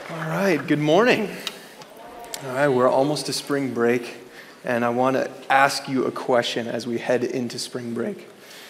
All right, good morning. All right, we're almost to spring break, and I want to ask you a question as we head into spring break.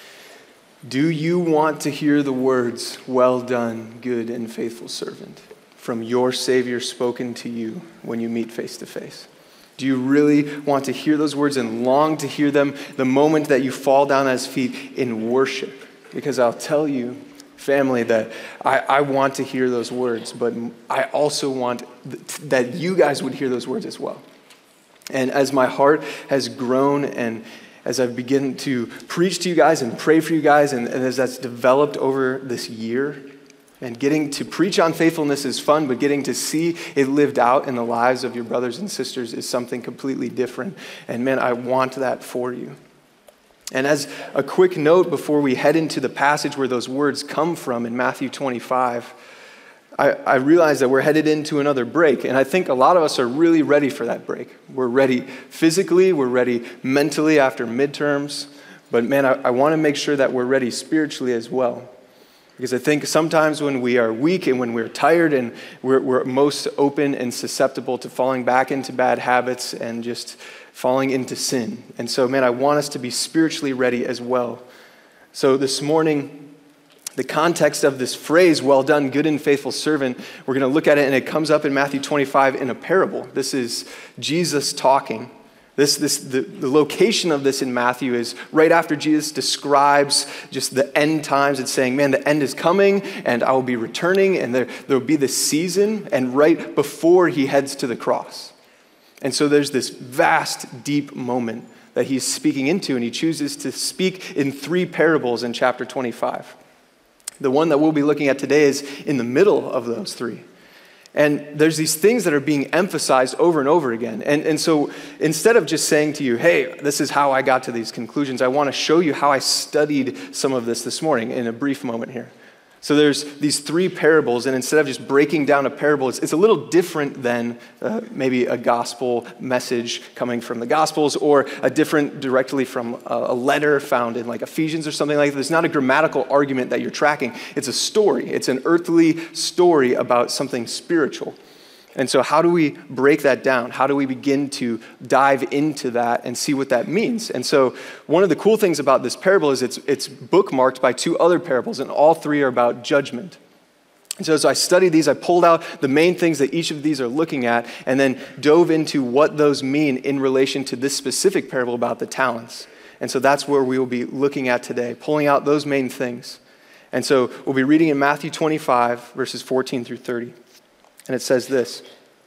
Do you want to hear the words, "Well done, good and faithful servant," from your Savior spoken to you when you meet face to face? Do you really want to hear those words and long to hear them the moment that you fall down at His feet in worship? Because I'll tell you, family, that I want to hear those words, but I also want that you guys would hear those words as well. And as my heart has grown and as I've begun to preach to you guys and pray for you guys, and as that's developed over this year, and getting to preach on faithfulness is fun, but getting to see it lived out in the lives of your brothers and sisters is something completely different. And man, I want that for you. And as a quick note before we head into the passage where those words come from in Matthew 25, I realize that we're headed into another break, and I think a lot of us are really ready for that break. We're ready physically, we're ready mentally after midterms, but man, I want to make sure that we're ready spiritually as well. Because I think sometimes when we are weak and when we're tired and we're most open and susceptible to falling back into bad habits and just falling into sin. And so, man, I want us to be spiritually ready as well. So this morning, the context of this phrase, "Well done, good and faithful servant," we're going to look at it, and it comes up in Matthew 25 in a parable. This is Jesus talking. The location of this in Matthew is right after Jesus describes just the end times. It's saying, man, the end is coming, and I will be returning, and there will be this season, and right before he heads to the cross. And so there's this vast, deep moment that he's speaking into, and he chooses to speak in three parables in chapter 25. The one that we'll be looking at today is in the middle of those three. And there's these things that are being emphasized over and over again. And so instead of just saying to you, hey, this is how I got to these conclusions, I want to show you how I studied some of this morning in a brief moment here. So there's these three parables, and instead of just breaking down a parable, it's a little different than maybe a gospel message coming from the Gospels, or a different directly from a letter found in like Ephesians or something like that. There's not a grammatical argument that you're tracking. It's a story. It's an earthly story about something spiritual. And so how do we break that down? How do we begin to dive into that and see what that means? And so one of the cool things about this parable is it's bookmarked by two other parables, and all three are about judgment. And so as I studied these, I pulled out the main things that each of these are looking at, and then dove into what those mean in relation to this specific parable about the talents. And so that's where we will be looking at today, pulling out those main things. And so we'll be reading in Matthew 25, verses 14 through 30. And it says this: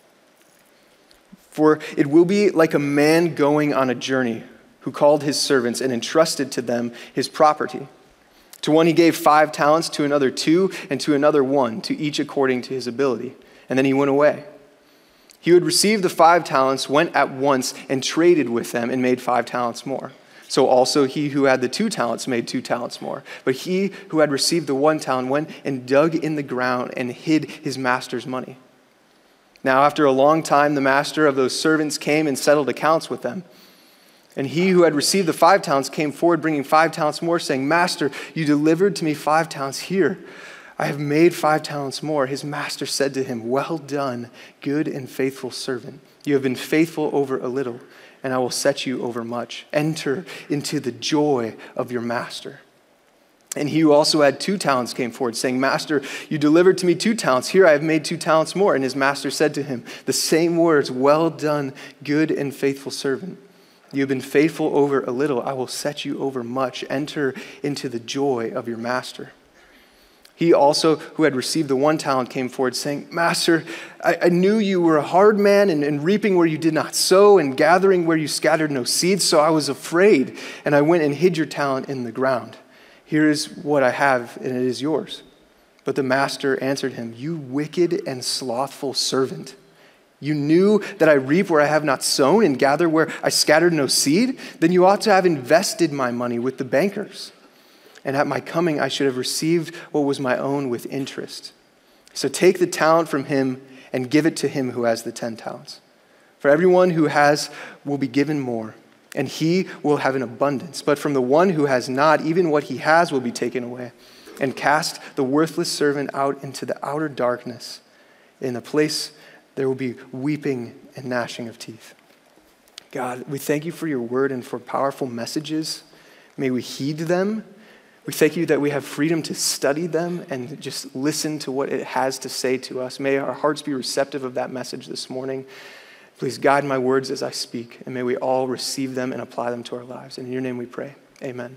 "For it will be like a man going on a journey who called his servants and entrusted to them his property. To one he gave 5 talents, to another 2, and to another 1, to each according to his ability. And then he went away. He who had received the 5 talents went at once and traded with them and made 5 talents more. So also he who had the 2 talents made 2 talents more. But he who had received the 1 talent went and dug in the ground and hid his master's money. Now after a long time, the master of those servants came and settled accounts with them. And he who had received the 5 talents came forward, bringing 5 talents more, saying, 'Master, you delivered to me 5 talents. Here, I have made 5 talents more.' His master said to him, 'Well done, good and faithful servant. You have been faithful over a little, and I will set you over much. Enter into the joy of your master.' And he who also had 2 talents came forward, saying, 'Master, you delivered to me 2 talents. Here I have made 2 talents more.' And his master said to him the same words, 'Well done, good and faithful servant. You have been faithful over a little. I will set you over much. Enter into the joy of your master.' He also, who had received the 1 talent, came forward, saying, 'Master, I knew you were a hard man, and reaping where you did not sow, and gathering where you scattered no seeds. So I was afraid, and I went and hid your talent in the ground. Here is what I have, and it is yours.' But the master answered him, 'You wicked and slothful servant. You knew that I reap where I have not sown and gather where I scattered no seed? Then you ought to have invested my money with the bankers. And at my coming I should have received what was my own with interest. So take the talent from him and give it to him who has the 10 talents. For everyone who has will be given more, and he will have an abundance. But from the one who has not, even what he has will be taken away. And cast the worthless servant out into the outer darkness. In a place there will be weeping and gnashing of teeth. God, we thank you for your word and for powerful messages. May we heed them. We thank you that we have freedom to study them and just listen to what it has to say to us. May our hearts be receptive of that message this morning. Please guide my words as I speak, and may we all receive them and apply them to our lives. And in your name we pray. Amen.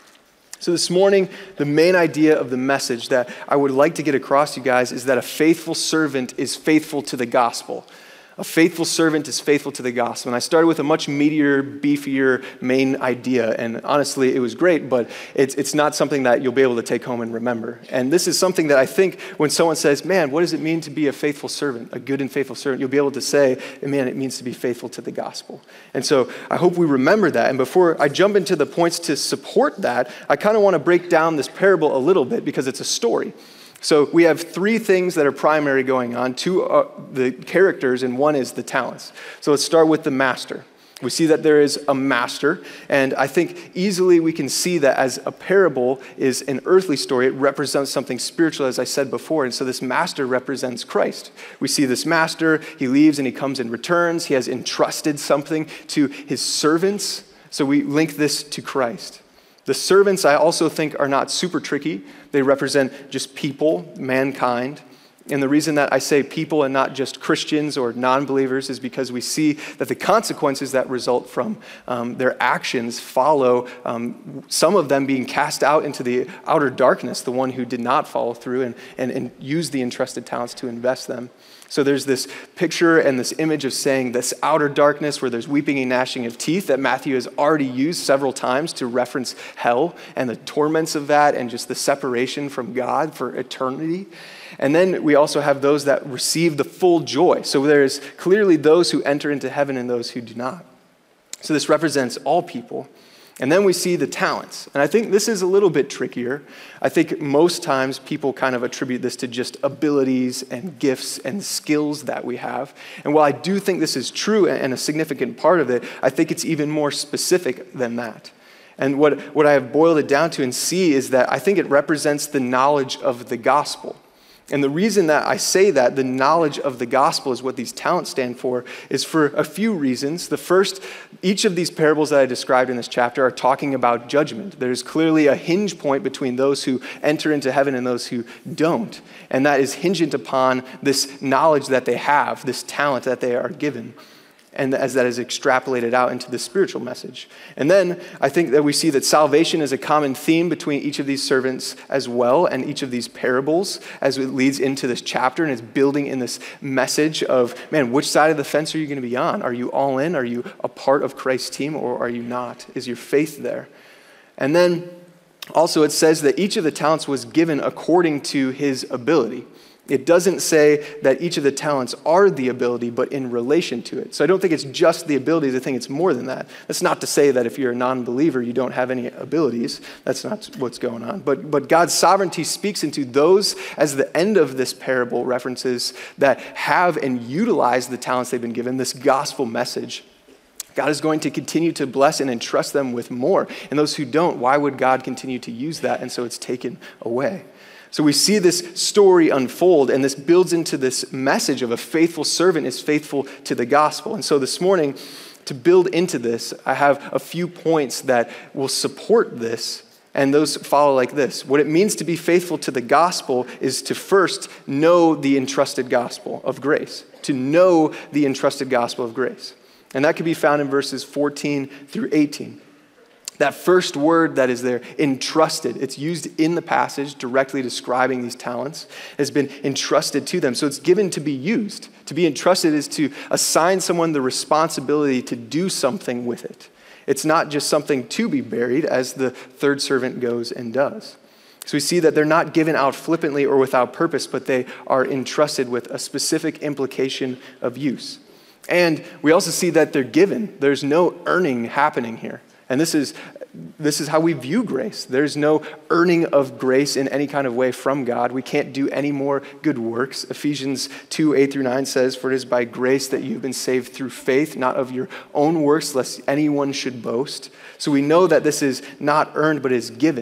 So this morning, the main idea of the message that I would like to get across to you guys is that a faithful servant is faithful to the gospel. A faithful servant is faithful to the gospel. And I started with a much meatier, beefier main idea. And honestly, it was great, but it's not something that you'll be able to take home and remember. And this is something that I think when someone says, man, what does it mean to be a faithful servant, a good and faithful servant? You'll be able to say, man, it means to be faithful to the gospel. And so I hope we remember that. And before I jump into the points to support that, I kind of want to break down this parable a little bit because it's a story. So we have three things that are primary going on. Two are the characters, and one is the talents. So let's start with the master. We see that there is a master, and I think easily we can see that as a parable is an earthly story, it represents something spiritual, as I said before, and so this master represents Christ. We see this master, he leaves and he comes and returns. He has entrusted something to his servants, so we link this to Christ. The servants, I also think, are not super tricky. They represent just people, mankind. And the reason that I say people and not just Christians or non-believers is because we see that the consequences that result from their actions follow some of them being cast out into the outer darkness, the one who did not follow through and use the entrusted talents to invest them. So there's this picture and this image of saying this outer darkness where there's weeping and gnashing of teeth that Matthew has already used several times to reference hell and the torments of that and just the separation from God for eternity. And then we also have those that receive the full joy. So there's clearly those who enter into heaven and those who do not. So this represents all people. And then we see the talents. And I think this is a little bit trickier. I think most times people kind of attribute this to just abilities and gifts and skills that we have. And while I do think this is true and a significant part of it, I think it's even more specific than that. And what I have boiled it down to and see is that I think it represents the knowledge of the gospel. And the reason that I say that, the knowledge of the gospel is what these talents stand for, is for a few reasons. The first, each of these parables that I described in this chapter are talking about judgment. There's clearly a hinge point between those who enter into heaven and those who don't. And that is hingent upon this knowledge that they have, this talent that they are given. And as that is extrapolated out into the spiritual message. And then I think that we see that salvation is a common theme between each of these servants as well and each of these parables as it leads into this chapter and it's building in this message of, man, which side of the fence are you going to be on? Are you all in? Are you a part of Christ's team or are you not? Is your faith there? And then also it says that each of the talents was given according to his ability. It doesn't say that each of the talents are the ability, but in relation to it. So I don't think it's just the abilities. I think it's more than that. That's not to say that if you're a non-believer, you don't have any abilities. That's not what's going on. But God's sovereignty speaks into those, as the end of this parable references, that have and utilize the talents they've been given, this gospel message. God is going to continue to bless and entrust them with more. And those who don't, why would God continue to use that? And so it's taken away. So we see this story unfold, and this builds into this message of a faithful servant is faithful to the gospel. And so this morning, to build into this, I have a few points that will support this, and those follow like this. What it means to be faithful to the gospel is to first know the entrusted gospel of grace, to know the entrusted gospel of grace. And that can be found in verses 14 through 18. That first word that is there, entrusted, it's used in the passage directly describing these talents, has been entrusted to them. So it's given to be used. To be entrusted is to assign someone the responsibility to do something with it. It's not just something to be buried, as the third servant goes and does. So we see that they're not given out flippantly or without purpose, but they are entrusted with a specific implication of use. And we also see that they're given. There's no earning happening here. And this is how we view grace. There's no earning of grace in any kind of way from God. We can't do any more good works. Ephesians 2:8-9 says, "For it is by grace that you've been saved through faith, not of your own works, lest anyone should boast." So we know that this is not earned, but is given.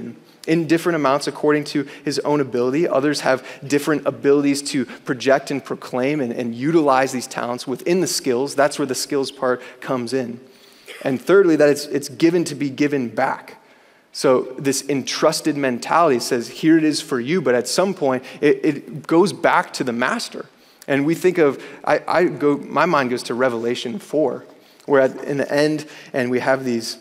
in different amounts according to his own ability. Others have different abilities to project and proclaim and utilize these talents within the skills. That's where the skills part comes in. And thirdly, that it's given to be given back. So this entrusted mentality says, here it is for you, but at some point, it goes back to the master. And we think of, my mind goes to Revelation 4, where in the end, and we have these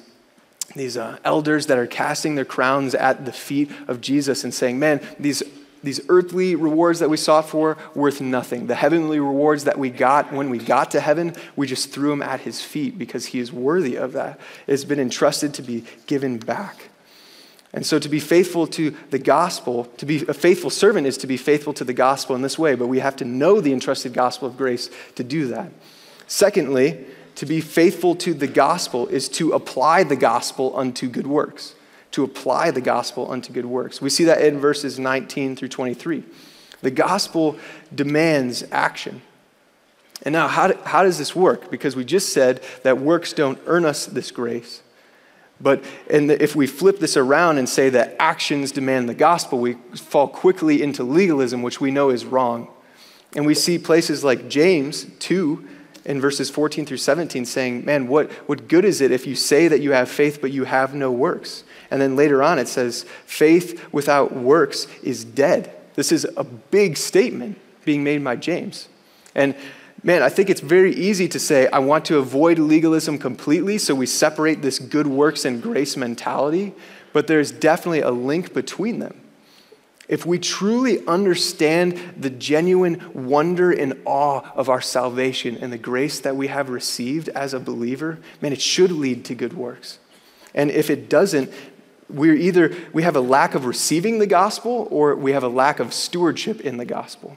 elders that are casting their crowns at the feet of Jesus and saying, man, these earthly rewards that we sought for, worth nothing. The heavenly rewards that we got when we got to heaven, we just threw them at his feet because he is worthy of that. It's been entrusted to be given back. And so to be faithful to the gospel, to be a faithful servant is to be faithful to the gospel in this way, but we have to know the entrusted gospel of grace to do that. Secondly, to be faithful to the gospel is to apply the gospel unto good works. To apply the gospel unto good works. We see that in verses 19 through 23. The gospel demands action. And now, how does this work? Because we just said that works don't earn us this grace. But if we flip this around and say that actions demand the gospel, we fall quickly into legalism, which we know is wrong. And we see places like James 2 in verses 14 through 17 saying, man, what good is it if you say that you have faith but you have no works? And then later on it says, faith without works is dead. This is a big statement being made by James. And man, I think it's very easy to say, I want to avoid legalism completely, so we separate this good works and grace mentality, but there's definitely a link between them. If we truly understand the genuine wonder and awe of our salvation and the grace that we have received as a believer, man, it should lead to good works. And if it doesn't, we have a lack of receiving the gospel or we have a lack of stewardship in the gospel.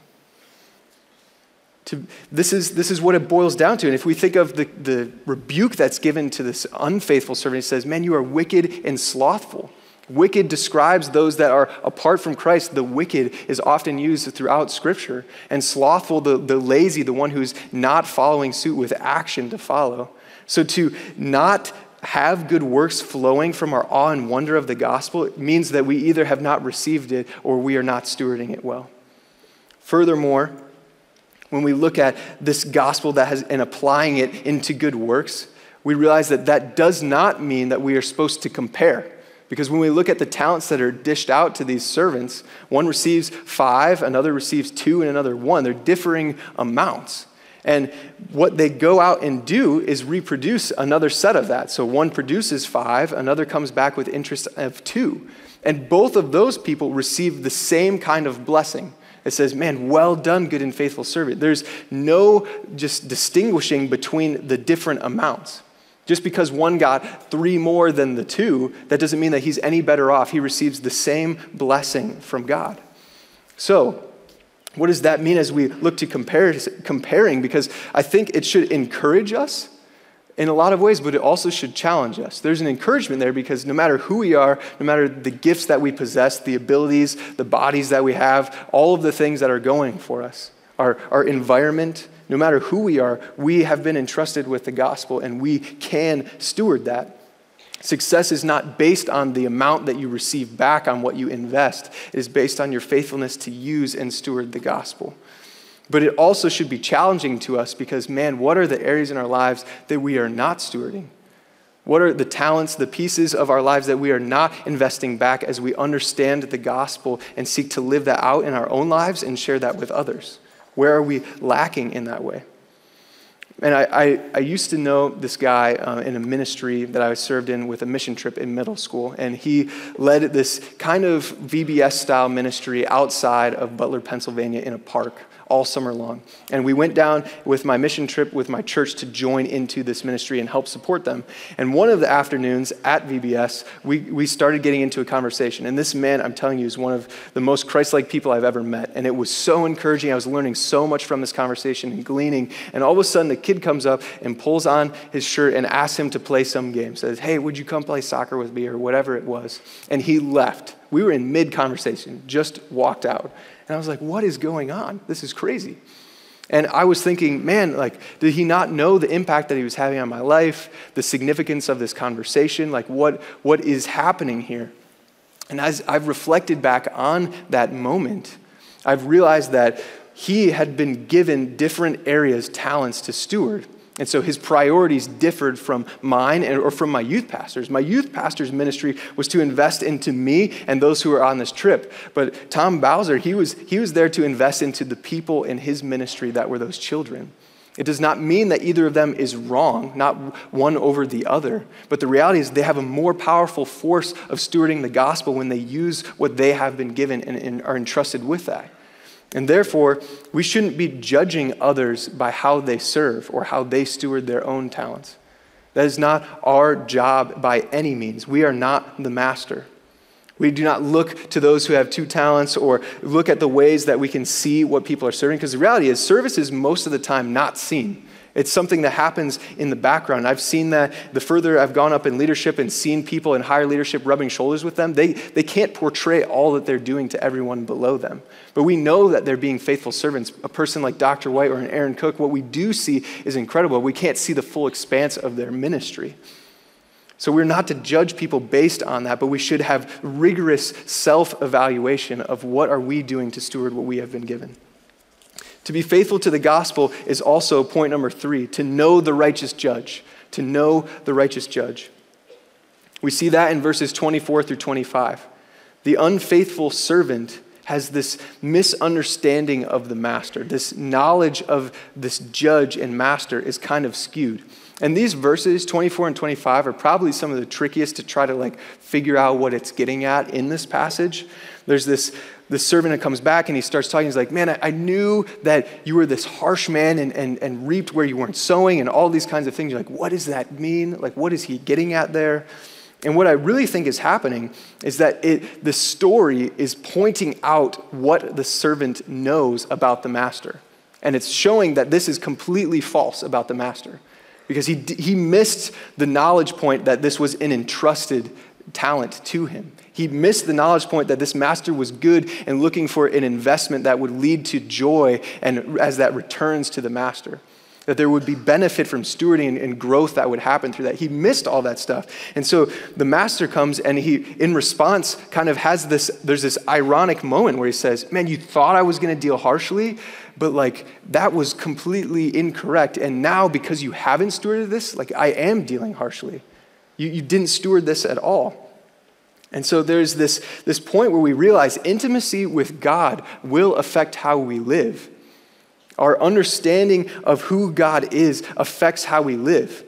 This is what it boils down to. And if we think of the rebuke that's given to this unfaithful servant, it says, man, you are wicked and slothful. Wicked describes those that are apart from Christ. The wicked is often used throughout Scripture. And slothful, the lazy, the one who's not following suit with action to follow. So to not have good works flowing from our awe and wonder of the gospel means that we either have not received it or we are not stewarding it well. Furthermore, when we look at this gospel and applying it into good works, we realize that does not mean that we are supposed to compare. Because when we look at the talents that are dished out to these servants, one receives 5, another receives 2, and another 1. They're differing amounts. And what they go out and do is reproduce another set of that. So one produces 5, another comes back with interest of 2. And both of those people receive the same kind of blessing. It says, man, well done, good and faithful servant. There's no just distinguishing between the different amounts. Just because one got 3 more than the 2, that doesn't mean that he's any better off. He receives the same blessing from God. So, what does that mean as we look to comparing? Because I think it should encourage us in a lot of ways, but it also should challenge us. There's an encouragement there because no matter who we are, no matter the gifts that we possess, the abilities, the bodies that we have, all of the things that are going for us, our environment, no matter who we are, we have been entrusted with the gospel and we can steward that. Success is not based on the amount that you receive back on what you invest. It is based on your faithfulness to use and steward the gospel. But it also should be challenging to us because, man, what are the areas in our lives that we are not stewarding? What are the talents, the pieces of our lives that we are not investing back as we understand the gospel and seek to live that out in our own lives and share that with others? Where are we lacking in that way? And I used to know this guy in a ministry that I served in with a mission trip in middle school. And he led this kind of VBS-style ministry outside of Butler, Pennsylvania in a park all summer long. And we went down with my mission trip with my church to join into this ministry and help support them. And one of the afternoons at VBS, we started getting into a conversation. And this man, I'm telling you, is one of the most Christ-like people I've ever met. And it was so encouraging. I was learning so much from this conversation and gleaning. And all of a sudden, a kid comes up and pulls on his shirt and asks him to play some game. Says, hey, would you come play soccer with me or whatever it was? And he left. We were in mid-conversation, just walked out. And I was like, what is going on? This is crazy. And I was thinking, man, like, did he not know the impact that he was having on my life, the significance of this conversation? Like, what is happening here? And as I've reflected back on that moment, I've realized that he had been given different areas, talents to steward. And so his priorities differed from mine or from my youth pastors. My youth pastor's ministry was to invest into me and those who were on this trip. But Tom Bowser, he was there to invest into the people in his ministry that were those children. It does not mean that either of them is wrong, not one over the other. But the reality is they have a more powerful force of stewarding the gospel when they use what they have been given and are entrusted with that. And therefore, we shouldn't be judging others by how they serve or how they steward their own talents. That is not our job by any means. We are not the master. We do not look to those who have 2 talents or look at the ways that we can see what people are serving, because the reality is service is most of the time not seen. It's something that happens in the background. I've seen that the further I've gone up in leadership and seen people in higher leadership rubbing shoulders with them, they can't portray all that they're doing to everyone below them. But we know that they're being faithful servants. A person like Dr. White or an Aaron Cook, what we do see is incredible. We can't see the full expanse of their ministry. So we're not to judge people based on that, but we should have rigorous self-evaluation of what are we doing to steward what we have been given. To be faithful to the gospel is also point number 3, to know the righteous judge. To know the righteous judge. We see that in verses 24 through 25. The unfaithful servant has this misunderstanding of the master. This knowledge of this judge and master is kind of skewed. And these verses, 24 and 25, are probably some of the trickiest to try to figure out what it's getting at in this passage. There's this servant that comes back and he starts talking. He's like, man, I knew that you were this harsh man and reaped where you weren't sowing and all these kinds of things. You're like, what does that mean? What is he getting at there? And what I really think is happening is that the story is pointing out what the servant knows about the master. And it's showing that this is completely false about the master. Because he missed the knowledge point that this was an entrusted talent to him. He missed the knowledge point that this master was good and looking for an investment that would lead to joy and as that returns to the master. That there would be benefit from stewarding and growth that would happen through that. He missed all that stuff. And so the master comes and he, in response, kind of has there's this ironic moment where he says, man, you thought I was going to deal harshly, but that was completely incorrect. And now because you haven't stewarded this, I am dealing harshly. You didn't steward this at all. And so there's this point where we realize intimacy with God will affect how we live. Our understanding of who God is affects how we live.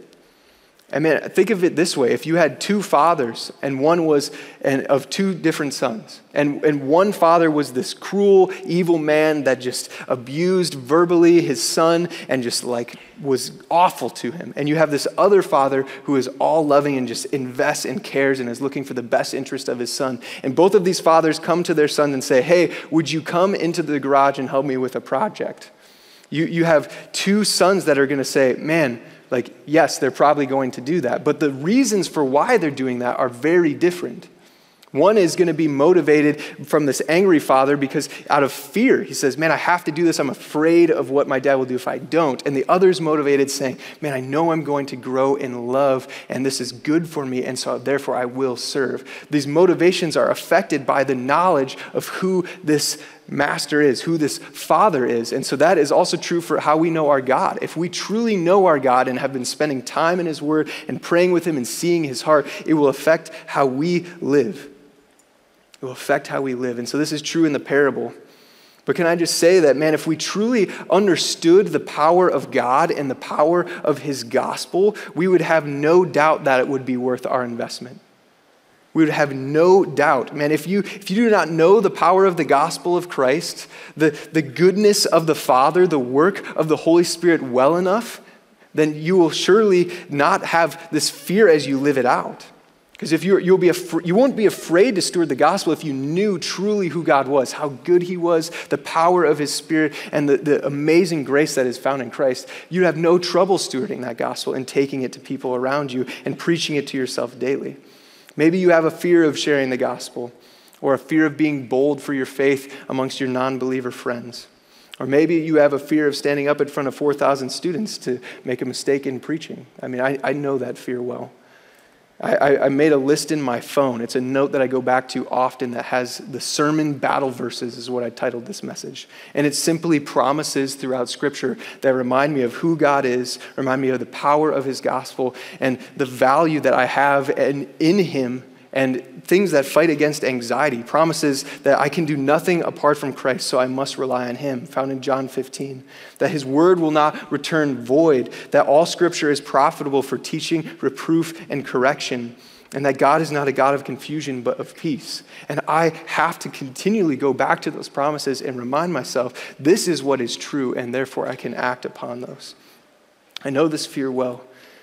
I mean, think of it this way. If you had 2 fathers and one was of 2 different sons, and one father was this cruel, evil man that just abused verbally his son and just was awful to him. And you have this other father who is all loving and just invests and cares and is looking for the best interest of his son. And both of these fathers come to their son and say, hey, would you come into the garage and help me with a project? You have 2 sons that are going to say, man, yes, they're probably going to do that. But the reasons for why they're doing that are very different. One is going to be motivated from this angry father because out of fear, he says, man, I have to do this. I'm afraid of what my dad will do if I don't. And the other is motivated saying, man, I know I'm going to grow in love and this is good for me. And so therefore I will serve. These motivations are affected by the knowledge of who this master is, who this father is. And so that is also true for how we know our God. If we truly know our God and have been spending time in his word and praying with him and seeing his heart, it will affect how we live. It will affect how we live. And so this is true in the parable. But can I just say that, man, if we truly understood the power of God and the power of his gospel, we would have no doubt that it would be worth our investment. We would have no doubt. Man, if you do not know the power of the gospel of Christ, the goodness of the Father, the work of the Holy Spirit well enough, then you will surely not have this fear as you live it out. Because if you won't be afraid to steward the gospel if you knew truly who God was, how good he was, the power of his Spirit, and the amazing grace that is found in Christ. You'd have no trouble stewarding that gospel and taking it to people around you and preaching it to yourself daily. Maybe you have a fear of sharing the gospel or a fear of being bold for your faith amongst your non-believer friends. Or maybe you have a fear of standing up in front of 4,000 students to make a mistake in preaching. I mean, I know that fear well. I made a list in my phone. It's a note that I go back to often that has the sermon battle verses is what I titled this message. And it's simply promises throughout Scripture that remind me of who God is, remind me of the power of his gospel, and the value that I have in him, and things that fight against anxiety, promises that I can do nothing apart from Christ, so I must rely on him, found in John 15, that his word will not return void, that all Scripture is profitable for teaching, reproof, and correction, and that God is not a God of confusion, but of peace. And I have to continually go back to those promises and remind myself, this is what is true, and therefore I can act upon those. I know this fear well.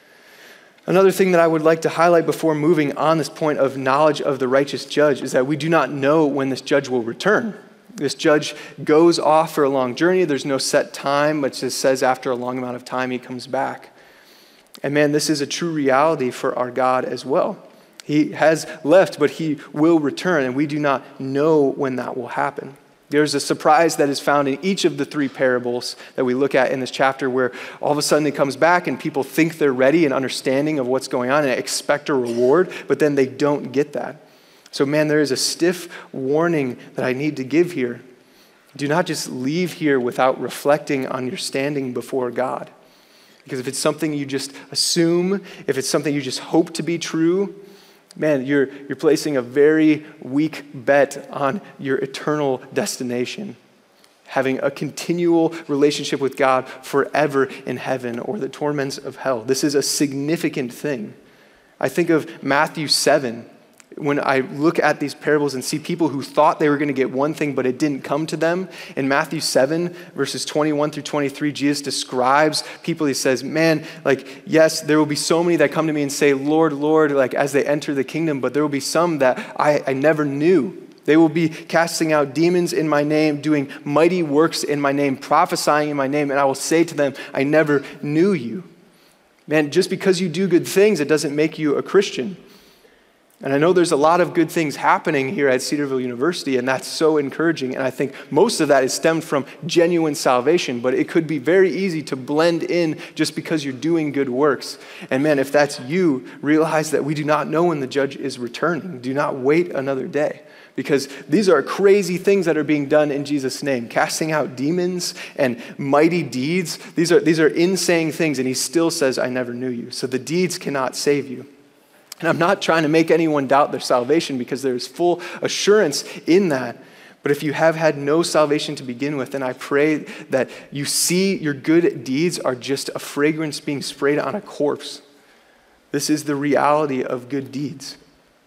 Another thing that I would like to highlight before moving on this point of knowledge of the righteous judge is that we do not know when this judge will return. This judge goes off for a long journey. There's no set time, but it just says after a long amount of time he comes back. And man, this is a true reality for our God as well. He has left, but he will return, and we do not know when that will happen. There's a surprise that is found in each of the three parables that we look at in this chapter where all of a sudden it comes back and people think they're ready and understanding of what's going on and expect a reward, but then they don't get that. So man, there is a stiff warning that I need to give here. Do not just leave here without reflecting on your standing before God. Because if it's something you just assume, if it's something you just hope to be true, man, you're placing a very weak bet on your eternal destination, having a continual relationship with God forever in heaven or the torments of hell. This is a significant thing. I think of Matthew 7. When I look at these parables and see people who thought they were going to get one thing, but it didn't come to them. In Matthew 7, verses 21 through 23, Jesus describes people. He says, man, yes, there will be so many that come to me and say, Lord, Lord, as they enter the kingdom, but there will be some that I never knew. They will be casting out demons in my name, doing mighty works in my name, prophesying in my name, and I will say to them, I never knew you. Man, just because you do good things, it doesn't make you a Christian. And I know there's a lot of good things happening here at Cedarville University, and that's so encouraging. And I think most of that is stemmed from genuine salvation, but it could be very easy to blend in just because you're doing good works. And man, if that's you, realize that we do not know when the judge is returning. Do not wait another day, because these are crazy things that are being done in Jesus' name, casting out demons and mighty deeds. These are insane things, and he still says, I never knew you. So the deeds cannot save you. And I'm not trying to make anyone doubt their salvation, because there is full assurance in that. But if you have had no salvation to begin with, then I pray that you see your good deeds are just a fragrance being sprayed on a corpse. This is the reality of good deeds.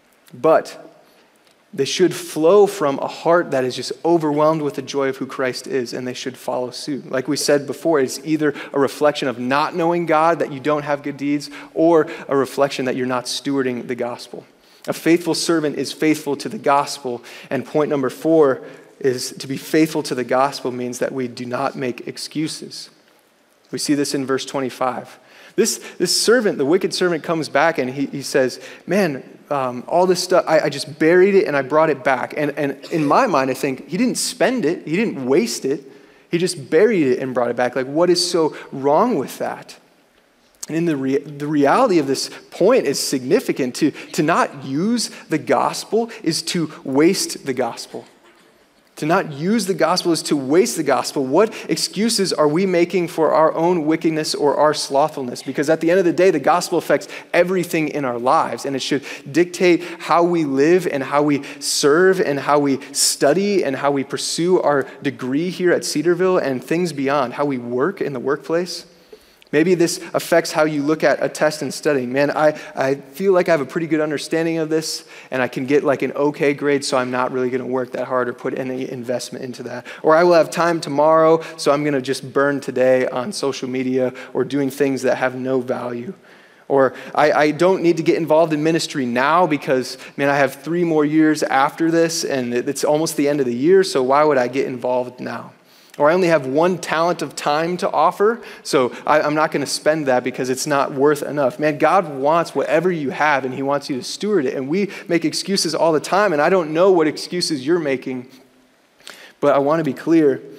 But they should flow from a heart that is just overwhelmed with the joy of who Christ is, and they should follow suit. Like we said before, it's either a reflection of not knowing God, that you don't have good deeds, or a reflection that you're not stewarding the gospel. A faithful servant is faithful to the gospel, and point number 4 is to be faithful to the gospel means that we do not make excuses. We see this in verse 25. This servant, the wicked servant, comes back and he says, man, all this stuff, I just buried it and I brought it back. And in my mind, I think he didn't spend it. He didn't waste it. He just buried it and brought it back. What is so wrong with that? And the reality of this point is significant. To not use the gospel is to waste the gospel. To not use the gospel is to waste the gospel. What excuses are we making for our own wickedness or our slothfulness? Because at the end of the day, the gospel affects everything in our lives, and it should dictate how we live and how we serve and how we study and how we pursue our degree here at Cedarville and things beyond, how we work in the workplace. Maybe this affects how you look at a test and studying. Man, I feel like I have a pretty good understanding of this, and I can get an okay grade, so I'm not really going to work that hard or put any investment into that. Or I will have time tomorrow, so I'm going to just burn today on social media or doing things that have no value. Or I don't need to get involved in ministry now because, man, I have 3 more years after this, and it's almost the end of the year, so why would I get involved now? Or I only have 1 talent of time to offer, so I'm not going to spend that because it's not worth enough. Man, God wants whatever you have, and he wants you to steward it. And we make excuses all the time, and I don't know what excuses you're making, but I want to be clear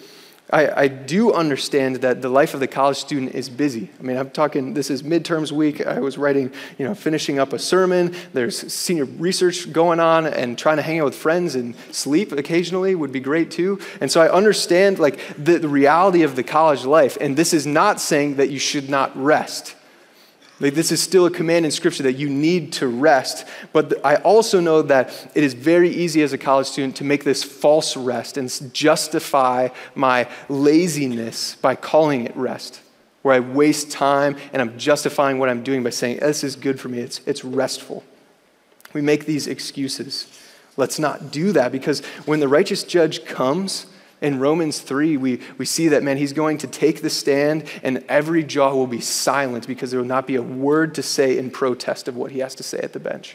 I do understand that the life of the college student is busy. I mean, I'm talking, this is midterms week. I was writing, finishing up a sermon. There's senior research going on, and trying to hang out with friends and sleep occasionally would be great too. And so I understand the reality of the college life. And this is not saying that you should not rest. This is still a command in Scripture that you need to rest. But I also know that it is very easy as a college student to make this false rest and justify my laziness by calling it rest, where I waste time and I'm justifying what I'm doing by saying, this is good for me, it's restful. We make these excuses. Let's not do that, because when the righteous judge comes, in Romans 3, we see that, man, he's going to take the stand and every jaw will be silent because there will not be a word to say in protest of what he has to say at the bench.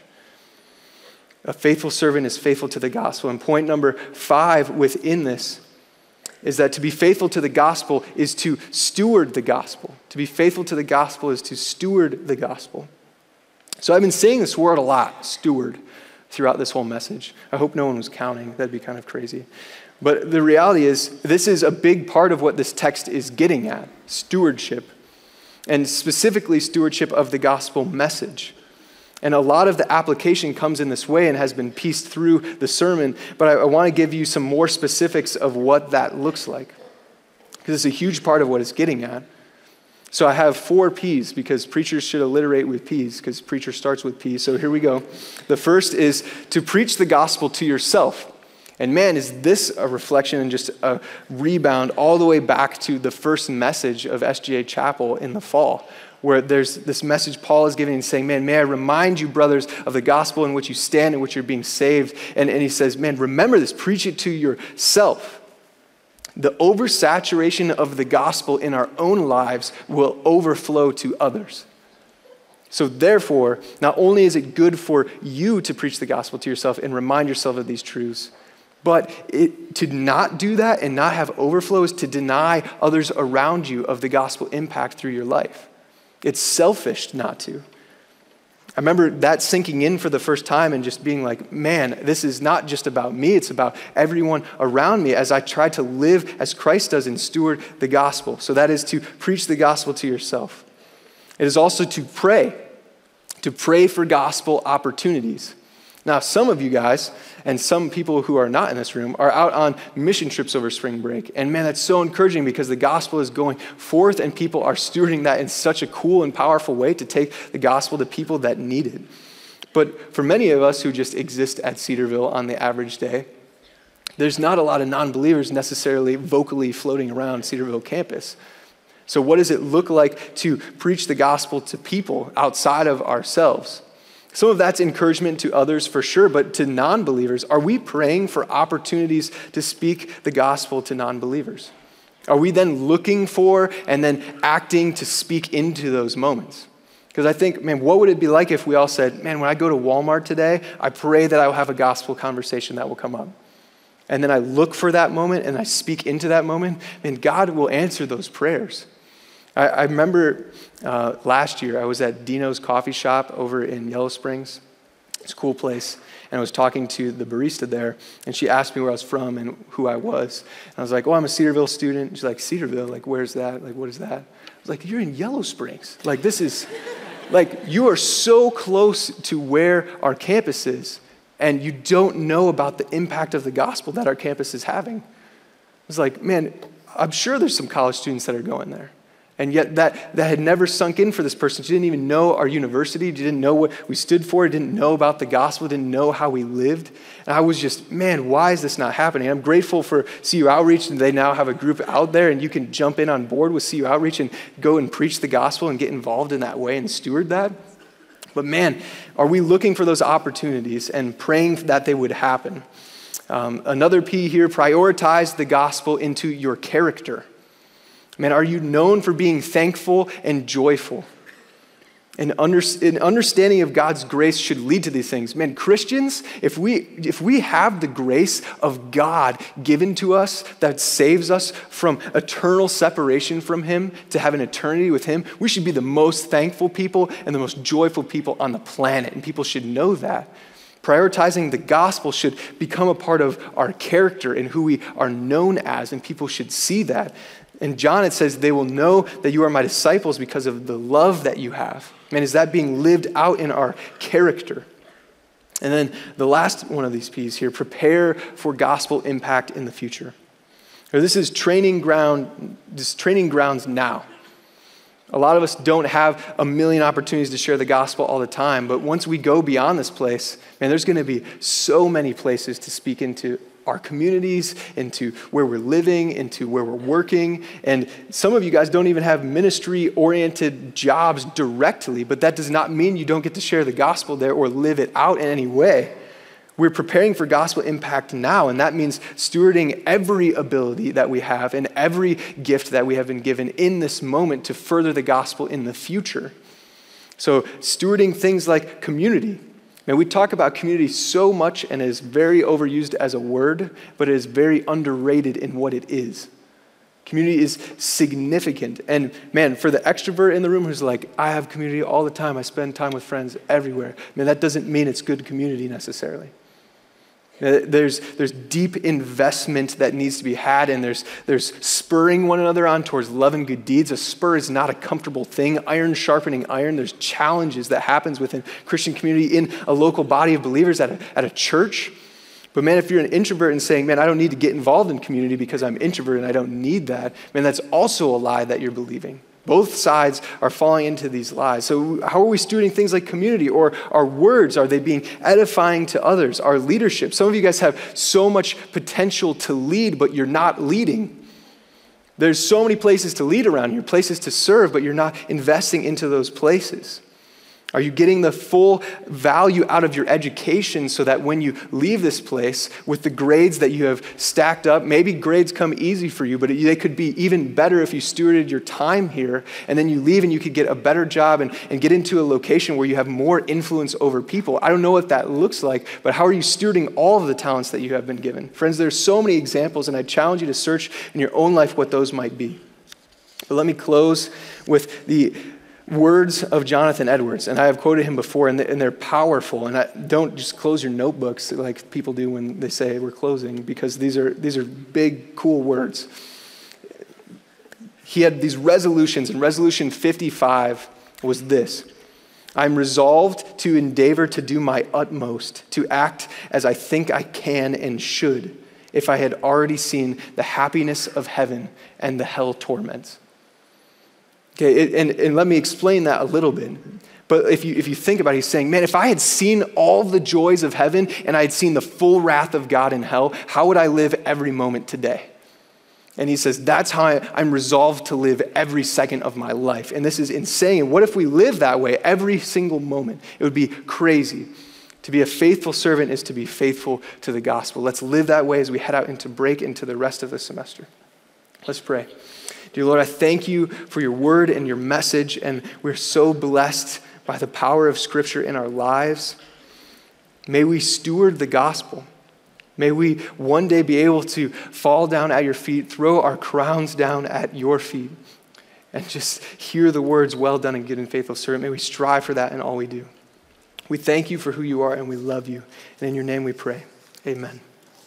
A faithful servant is faithful to the gospel. And point number 5 within this is that to be faithful to the gospel is to steward the gospel. To be faithful to the gospel is to steward the gospel. So I've been saying this word a lot, steward, throughout this whole message. I hope no one was counting. That'd be kind of crazy. But the reality is, this is a big part of what this text is getting at, stewardship, and specifically stewardship of the gospel message. And a lot of the application comes in this way and has been pieced through the sermon, but I want to give you some more specifics of what that looks like, because it's a huge part of what it's getting at. So I have 4 P's, because preachers should alliterate with P's, because preacher starts with P's. So here we go. The first is to preach the gospel to yourself. And man, is this a reflection and just a rebound all the way back to the first message of SGA Chapel in the fall, where there's this message Paul is giving and saying, man, may I remind you, brothers, of the gospel in which you stand, in which you're being saved. And he says, man, remember this, preach it to yourself. The oversaturation of the gospel in our own lives will overflow to others. So therefore, not only is it good for you to preach the gospel to yourself and remind yourself of these truths, but to not do that and not have overflow is to deny others around you of the gospel impact through your life. It's selfish not to. I remember that sinking in for the first time and just being like, man, this is not just about me, it's about everyone around me as I try to live as Christ does and steward the gospel. So that is to preach the gospel to yourself. It is also to pray for gospel opportunities. Now, some of you guys and some people who are not in this room are out on mission trips over spring break. And man, that's so encouraging because the gospel is going forth and people are stewarding that in such a cool and powerful way to take the gospel to people that need it. But for many of us who just exist at Cedarville on the average day, there's not a lot of non-believers necessarily vocally floating around Cedarville campus. So what does it look like to preach the gospel to people outside of ourselves? Some of that's encouragement to others for sure, but to non-believers, are we praying for opportunities to speak the gospel to non-believers? Are we then looking for and then acting to speak into those moments? Because I think, man, what would it be like if we all said, man, when I go to Walmart today, I pray that I will have a gospel conversation that will come up. And then I look for that moment and I speak into that moment, and God will answer those prayers. I remember last year I was at Dino's Coffee Shop over in Yellow Springs. It's a cool place. And I was talking to the barista there, and she asked me where I was from and who I was. And I was like, oh, I'm a Cedarville student. She's like, Cedarville? Like, where's that? Like, what is that? I was like, you're in Yellow Springs. Like, this is, like, you are so close to where our campus is, and you don't know about the impact of the gospel that our campus is having. I was like, man, I'm sure there's some college students that are going there. And yet that had never sunk in for this person. She didn't even know our university. She didn't know what we stood for. Didn't know about the gospel. Didn't know how we lived. And I was just, man, why is this not happening? I'm grateful for CU Outreach, and they now have a group out there, and you can jump in on board with CU Outreach and go and preach the gospel and get involved in that way and steward that. But man, are we looking for those opportunities and praying that they would happen? Another P here, prioritize the gospel into your character. Man, are you known for being thankful and joyful? And an understanding of God's grace should lead to these things. Man, Christians, if we have the grace of God given to us that saves us from eternal separation from Him to have an eternity with Him, we should be the most thankful people and the most joyful people on the planet. And people should know that. Prioritizing the gospel should become a part of our character and who we are known as, and people should see that. In John, it says, they will know that you are my disciples because of the love that you have. Man, is that being lived out in our character? And then the last one of these P's here, prepare for gospel impact in the future. Or this is training grounds now. A lot of us don't have a million opportunities to share the gospel all the time, but once we go beyond this place, man, there's going to be so many places to speak into our communities, into where we're living, into where we're working. And some of you guys don't even have ministry-oriented jobs directly, but that does not mean you don't get to share the gospel there or live it out in any way. We're preparing for gospel impact now, and that means stewarding every ability that we have and every gift that we have been given in this moment to further the gospel in the future. So stewarding things like community. Man, we talk about community so much and it is very overused as a word, but it is very underrated in what it is. Community is significant. And man, for the extrovert in the room who's like, I have community all the time, I spend time with friends everywhere. Man, that doesn't mean it's good community necessarily. There's deep investment that needs to be had, and there's spurring one another on towards love and good deeds. A spur is not a comfortable thing. Iron sharpening iron. There's challenges that happens within Christian community in a local body of believers at a church. But man, if you're an introvert and saying, man, I don't need to get involved in community because I'm introverted and I don't need that, man, that's also a lie that you're believing. Both sides are falling into these lies. So how are we stewarding things like community? Or our words, are they being edifying to others? Our leadership. Some of you guys have so much potential to lead, but you're not leading. There's so many places to lead around here, places to serve, but you're not investing into those places. Are you getting the full value out of your education so that when you leave this place with the grades that you have stacked up, maybe grades come easy for you, but they could be even better if you stewarded your time here, and then you leave and you could get a better job and get into a location where you have more influence over people. I don't know what that looks like, but how are you stewarding all of the talents that you have been given? Friends, there's so many examples, and I challenge you to search in your own life what those might be. But let me close with the words of Jonathan Edwards, and I have quoted him before, and they're powerful. And don't just close your notebooks like people do when they say we're closing, because these are big, cool words. He had these resolutions, and resolution 55 was this: I'm resolved to endeavor to do my utmost to act as I think I can and should, if I had already seen the happiness of heaven and the hell torments. Okay, and let me explain that a little bit. But if you think about it, he's saying, man, if I had seen all the joys of heaven and I had seen the full wrath of God in hell, how would I live every moment today? And he says, that's how I'm resolved to live every second of my life. And this is insane. What if we live that way every single moment? It would be crazy. To be a faithful servant is to be faithful to the gospel. Let's live that way as we head out into break into the rest of the semester. Let's pray. Dear Lord, I thank you for your word and your message, and we're so blessed by the power of Scripture in our lives. May we steward the gospel. May we one day be able to fall down at your feet, throw our crowns down at your feet, and just hear the words, well done and good and faithful servant. May we strive for that in all we do. We thank you for who you are, and we love you. And in your name we pray. Amen.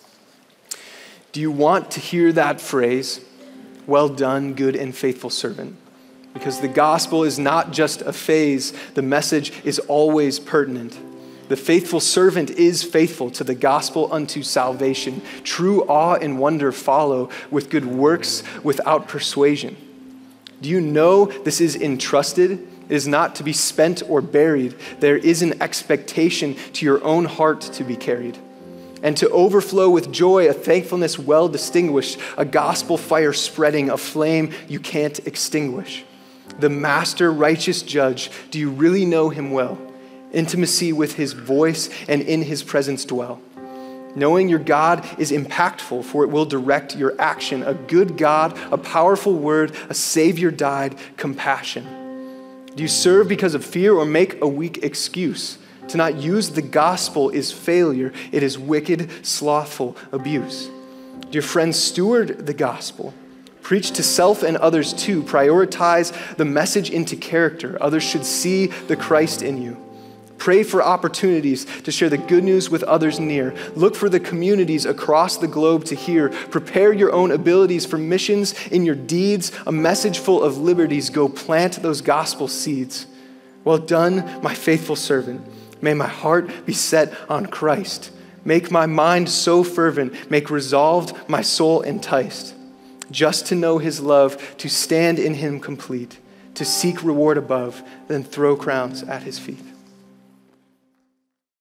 Do you want to hear that phrase? Well done, good and faithful servant. Because the gospel is not just a phase. The message is always pertinent. The faithful servant is faithful to the gospel unto salvation. True awe and wonder follow with good works without persuasion. Do you know this is entrusted? It is not to be spent or buried. There is an expectation to your own heart to be carried. And to overflow with joy, a thankfulness well distinguished, a gospel fire spreading, a flame you can't extinguish. The master righteous judge, do you really know him well? Intimacy with his voice and in his presence dwell. Knowing your God is impactful, for it will direct your action. A good God, a powerful word, a Savior died, compassion. Do you serve because of fear or make a weak excuse? To not use the gospel is failure. It is wicked, slothful abuse. Dear friends, steward the gospel. Preach to self and others too. Prioritize the message into character. Others should see the Christ in you. Pray for opportunities to share the good news with others near. Look for the communities across the globe to hear. Prepare your own abilities for missions in your deeds, a message full of liberties. Go plant those gospel seeds. Well done, my faithful servant. May my heart be set on Christ. Make my mind so fervent, make resolved my soul enticed. Just to know his love, to stand in him complete, to seek reward above, then throw crowns at his feet.